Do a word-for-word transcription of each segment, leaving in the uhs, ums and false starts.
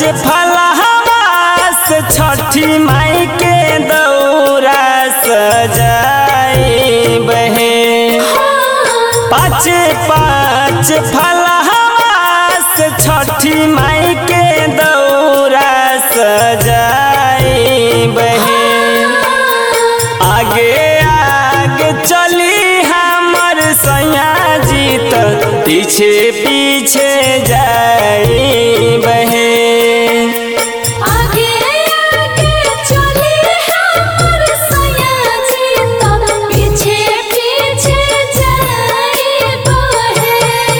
फलहास छठी माई के दौरा सजाई बहे। पाँच पाँच फलहास छठी माई के दौरा सजाई बहे। आगे आगे चली हमर सैया जी त पीछे पीछे जाई बहे। आगे आगे चली हमर सैया जी त पीछे पीछे जाई बहे।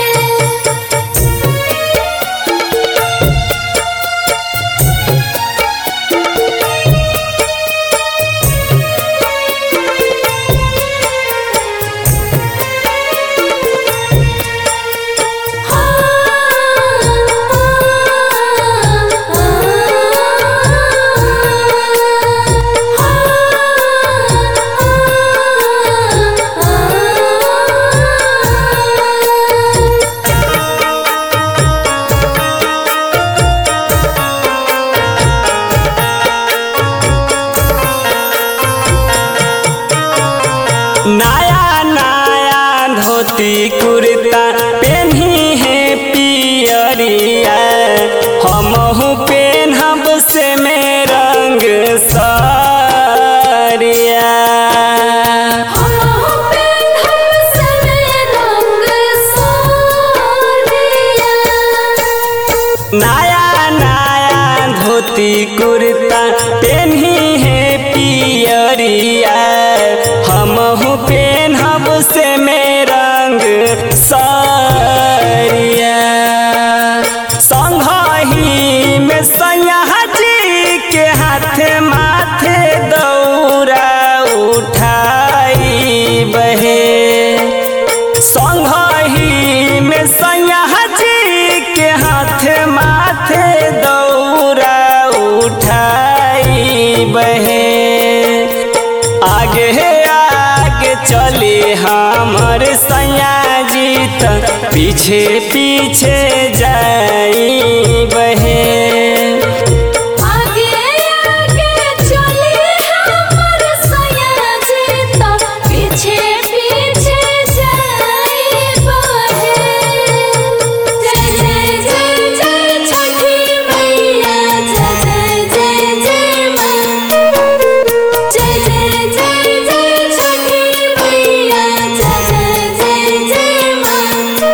नया नया धोती कुर्ता पेन्ही है पियरिया। हमहू पेन्हब से में रंग सारिया। हमहू पेन्हब से में रंग सारिया। नया नया धोती कुर्ता पेन्ही है पियरिया। हमहू पेन्हब से में रंग सारिया। संघही में सैया जी के हाथे माथे दौरा उठाई बहे। संघही में सैया जी के हाथे माथे दौरा उठाई बहे। आगे आगे चले हमर सैया जी त पीछे पीछे जाई बहे। आगे आगे चली हमर सैया जी त पीछे पीछे जाई बहे। जय जय जय जय छठी मैया जय जय जय जय माँ। जय जय जय जय छठी मैया जय जय जय जय माँ।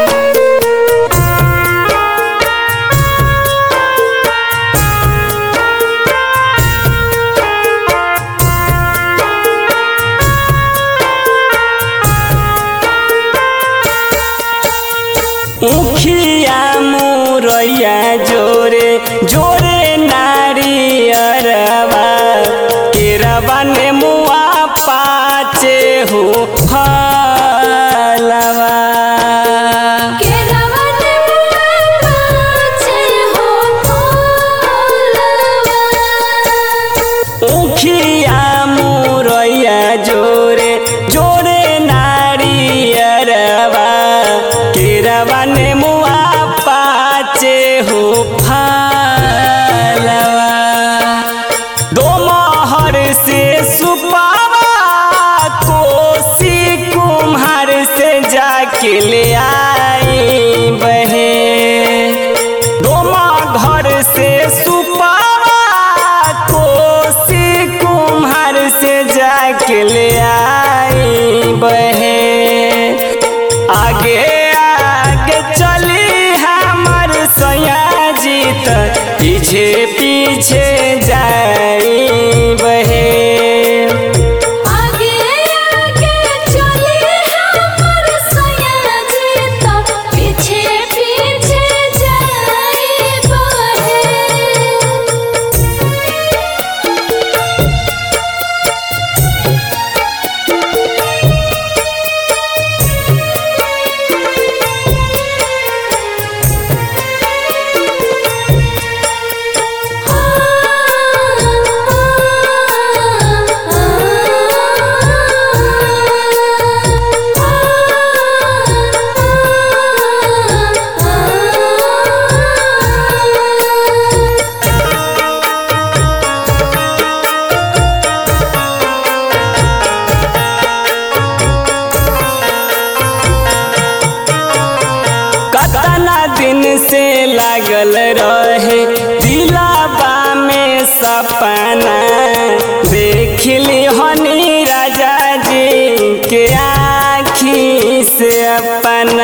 उखिया मुरैया जोरे जोरे नारियरवा। केरवा ने मुआ पाचे हो फलवा। केरवा ने मुआ पाचे हो फलवा। उखिया मुरैया जोरे जोरे नारियरवा। केरवा ने मुआ पाचे हो फलवा। दो महर से सुपावा कोसी कुम्हार से जाके ले आई बहे। दोमा घर से सुपावा कोसी कुम्हार से जाके ले आई बहे। आगे आगे चली हमर सैया जी त पीछे पीछे जाई बहे। आगे आगे चली हमर सैया जी त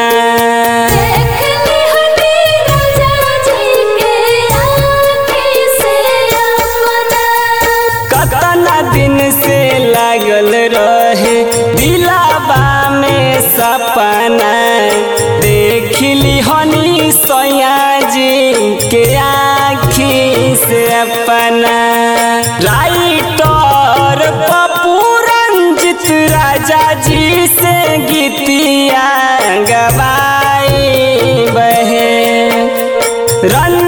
देख लिहनी राजा जी के आँखी से अपना। कतना दिन से लागल रहे दिलाबा में सपना, देख लिहनी सैया जी के आँखी से अपना। राइटर पप्पू रंजित राजा जी से गीतिया गवाई बहे। रंजित